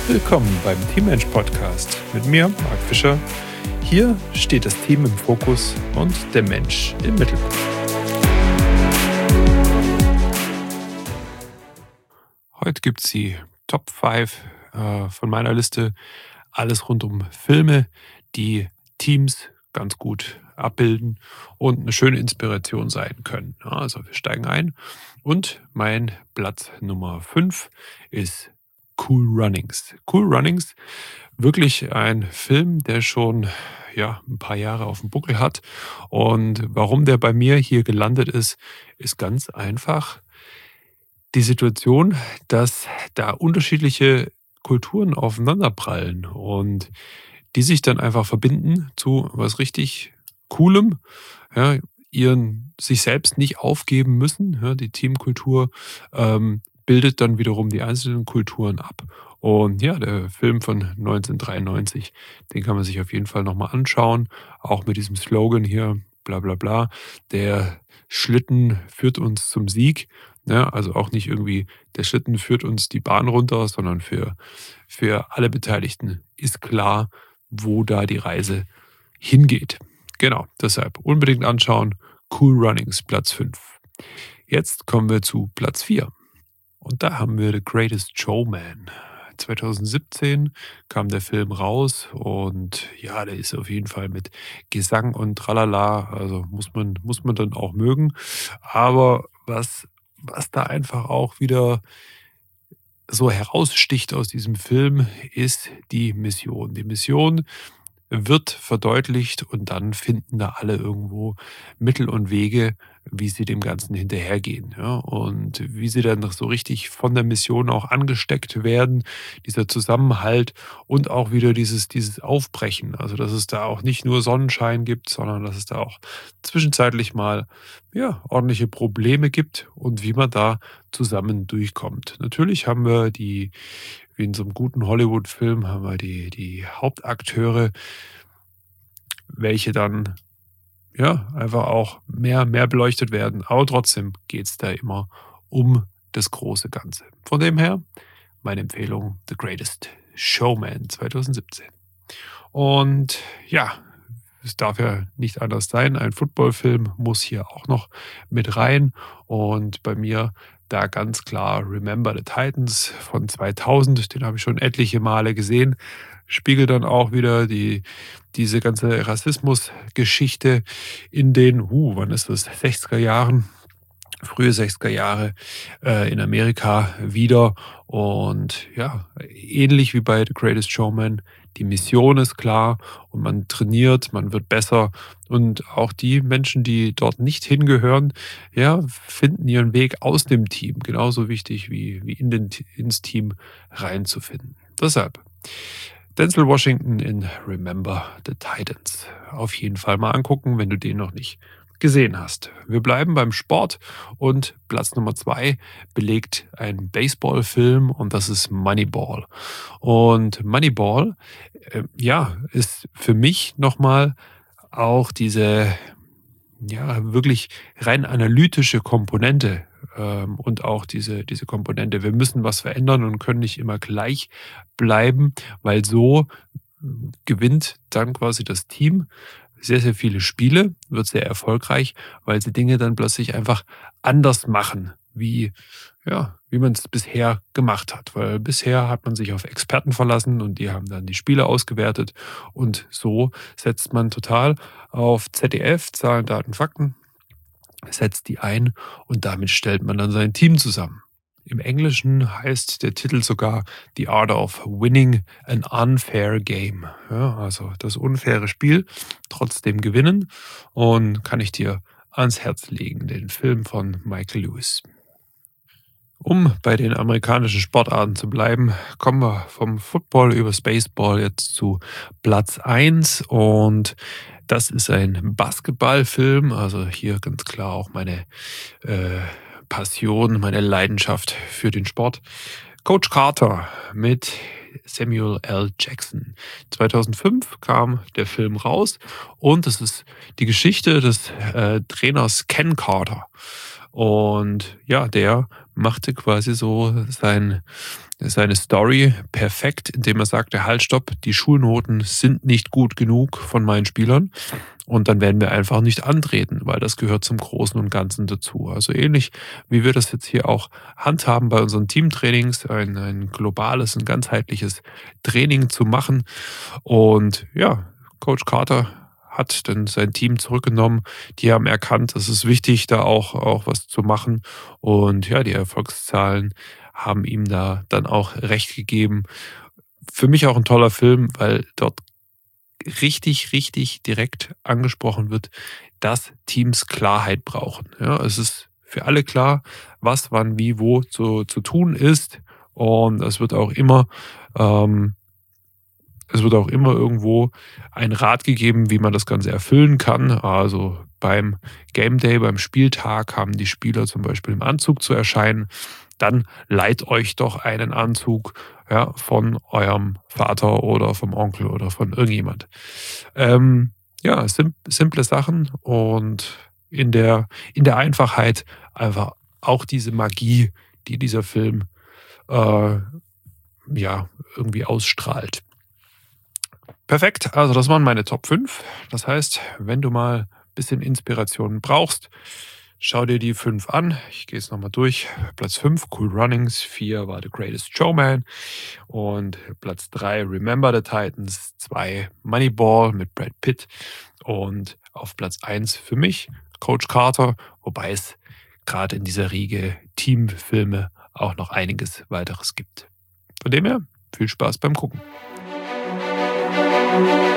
Willkommen beim Teammensch Podcast mit mir, Marc Fischer. Hier steht das Team im Fokus und der Mensch im Mittelpunkt. Heute gibt es die Top 5 von meiner Liste. Alles rund um Filme, die Teams ganz gut abbilden und eine schöne Inspiration sein können. Also wir steigen ein und mein Platz Nummer 5 ist Cool Runnings. Cool Runnings, wirklich ein Film, der schon ein paar Jahre auf dem Buckel hat. Und warum der bei mir hier gelandet ist ganz einfach die Situation, dass da unterschiedliche Kulturen aufeinanderprallen und die sich dann einfach verbinden zu was richtig Coolem, ja, sich selbst nicht aufgeben müssen. Ja, die Teamkultur bildet dann wiederum die einzelnen Kulturen ab. Und ja, der Film von 1993, den kann man sich auf jeden Fall nochmal anschauen. Auch mit diesem Slogan hier, bla bla bla, der Schlitten führt uns zum Sieg. Ja, also auch nicht irgendwie, der Schlitten führt uns die Bahn runter, sondern für alle Beteiligten ist klar, wo da die Reise hingeht. Genau, deshalb unbedingt anschauen. Cool Runnings, Platz 5. Jetzt kommen wir zu Platz 4. Und da haben wir The Greatest Showman. 2017 kam der Film raus und ja, der ist auf jeden Fall mit Gesang und Tralala, also muss man dann auch mögen. Aber was da einfach auch wieder so heraussticht aus diesem Film, ist die Mission. Die Mission wird verdeutlicht und dann finden da alle irgendwo Mittel und Wege, wie sie dem Ganzen hinterhergehen. Ja? Und wie sie dann noch so richtig von der Mission auch angesteckt werden, dieser Zusammenhalt und auch wieder dieses Aufbrechen. Also dass es da auch nicht nur Sonnenschein gibt, sondern dass es da auch zwischenzeitlich mal ordentliche Probleme gibt und wie man da zusammen durchkommt. Natürlich haben wir wie in so einem guten Hollywood-Film, haben wir die Hauptakteure, welche dann einfach auch mehr beleuchtet werden. Aber trotzdem geht es da immer um das große Ganze. Von dem her, meine Empfehlung, The Greatest Showman 2017. Und ja, es darf ja nicht anders sein. Ein Footballfilm muss hier auch noch mit rein. Und bei mir da ganz klar Remember the Titans von 2000. Den habe ich schon etliche Male gesehen. Spiegelt dann auch wieder diese ganze Rassismusgeschichte in den, wann ist das, 60er Jahren, frühe 60er Jahre in Amerika wieder. Und ja, ähnlich wie bei The Greatest Showman, die Mission ist klar und man trainiert, man wird besser. Und auch die Menschen, die dort nicht hingehören, finden ihren Weg aus dem Team. Genauso wichtig wie ins Team reinzufinden. Deshalb Denzel Washington in Remember the Titans. Auf jeden Fall mal angucken, wenn du den noch nicht gesehen hast. Wir bleiben beim Sport und Platz Nummer 2 belegt ein Baseballfilm und das ist Moneyball. Und Moneyball, ist für mich nochmal auch diese wirklich rein analytische Komponente und auch diese Komponente, wir müssen was verändern und können nicht immer gleich bleiben, weil so gewinnt dann quasi das Team sehr, sehr viele Spiele, wird sehr erfolgreich, weil sie Dinge dann plötzlich einfach anders machen, wie man es bisher gemacht hat. Weil bisher hat man sich auf Experten verlassen und die haben dann die Spiele ausgewertet und so setzt man total auf ZDF, Zahlen, Daten, Fakten, setzt die ein und damit stellt man dann sein Team zusammen. Im Englischen heißt der Titel sogar The Art of Winning an Unfair Game. Ja, also das unfaire Spiel trotzdem gewinnen und kann ich dir ans Herz legen, den Film von Michael Lewis. Um bei den amerikanischen Sportarten zu bleiben, kommen wir vom Football übers Baseball jetzt zu Platz 1 und das ist ein Basketballfilm, also hier ganz klar auch meine Passion, meine Leidenschaft für den Sport. Coach Carter mit Samuel L. Jackson. 2005 kam der Film raus und es ist die Geschichte des Trainers Ken Carter. Und ja, der machte quasi so seine Story perfekt, indem er sagte: „Halt, stopp, die Schulnoten sind nicht gut genug von meinen Spielern und dann werden wir einfach nicht antreten, weil das gehört zum Großen und Ganzen dazu.“ Also, ähnlich wie wir das jetzt hier auch handhaben bei unseren Teamtrainings, ein globales, ein ganzheitliches Training zu machen. Und ja, Coach Carter hat dann sein Team zurückgenommen. Die haben erkannt, es ist wichtig, da auch was zu machen. Und ja, die Erfolgszahlen haben ihm da dann auch recht gegeben. Für mich auch ein toller Film, weil dort richtig, richtig direkt angesprochen wird, dass Teams Klarheit brauchen. Ja, es ist für alle klar, was, wann, wie, wo zu tun ist. Und ähm, es wird auch immer irgendwo ein Rat gegeben, wie man das Ganze erfüllen kann. Also beim Game Day, beim Spieltag haben die Spieler zum Beispiel im Anzug zu erscheinen. Dann leiht euch doch einen Anzug, ja, von eurem Vater oder vom Onkel oder von irgendjemand. Ja, simple Sachen und in der Einfachheit einfach auch diese Magie, die dieser Film äh, ja irgendwie ausstrahlt. Perfekt, also das waren meine Top 5. Das heißt, wenn du mal ein bisschen Inspiration brauchst, schau dir die 5 an. Ich gehe es nochmal durch. Platz 5 Cool Runnings, 4 war The Greatest Showman und Platz 3 Remember the Titans, 2 Moneyball mit Brad Pitt und auf Platz 1 für mich Coach Carter, wobei es gerade in dieser Riege Teamfilme auch noch einiges weiteres gibt. Von dem her, viel Spaß beim Gucken.